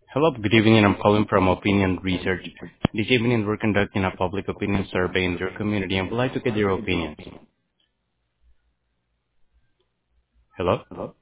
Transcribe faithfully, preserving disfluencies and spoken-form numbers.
Hello, good evening. I'm calling from Opinion Research. This evening, we're conducting a public opinion survey in your community and would like to get your opinions. Hello?